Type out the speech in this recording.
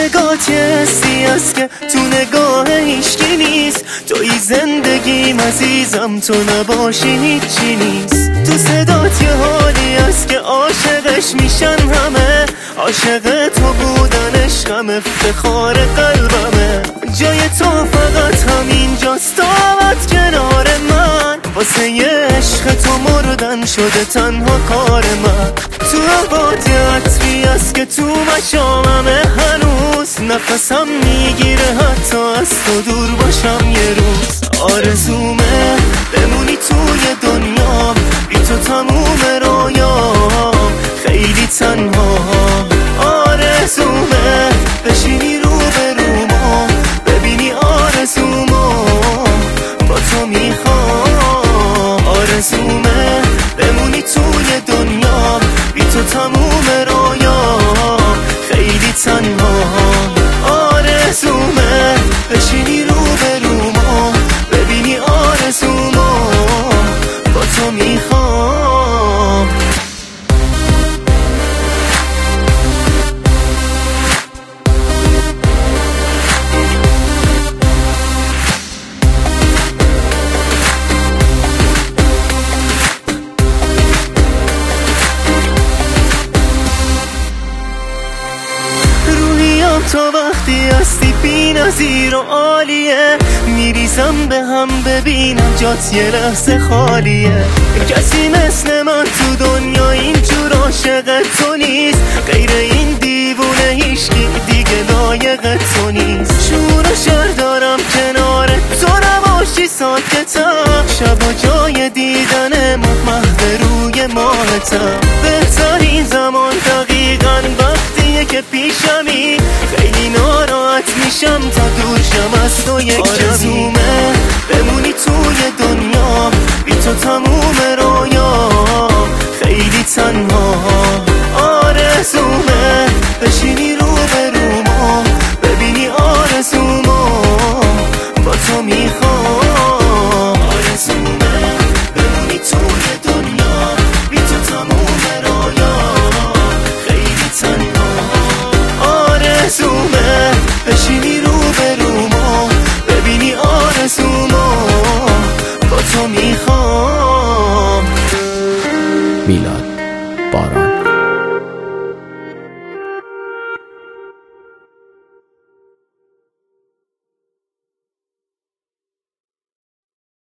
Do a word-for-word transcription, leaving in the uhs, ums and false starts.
نگات حسی است که تو نگاه هیچکی نیست. توی زندگیم عزیزم، تو نباشی هیچی نیست. تو صدات یه حالی است که عاشقش میشن همه. عاشق تو بودن عشقم، افتخار قلبمه. جای تو فقط همینجاست، دامت کنار من. واسه یه عشق تو مردن شده تنها کار من. تو عبادی عطری است که تو مشاممه هنوز. نفسم میگیره حتی از تو دور باشم یه روز. آرزومه بمونی توی دنیا، بی تو تموم رویام خیلی تنها. آرزومه بشینی رو به روما، ببینی آرزومو با تو میخوام. آرزومه بمونی توی دنیا، بی تو تموم رویام خیلی تنها. آرزومه بشینی رو به روما، ببینی آرزومو با تو میخوام. تا وقتی هستی بی نظیر و عالیه، میریزم به هم ببینم جات یه لحظه خالیه. کسی مثل من تو دنیا اینجور عاشق تو نیست. غیر این دیوونه هیچکی دیگه لایق تو نیست. شور و شر دارم کنار تو نباشی ساکتم. شب و جای دیدن ماه محو روی ماهتم. بهترین زمان دقیقاً وقتیه که پیشمی. خیلی ناراحت میشم تا دور شم از تو یک کمی. آرزومه بمونی توی دنیا، بی تو تموم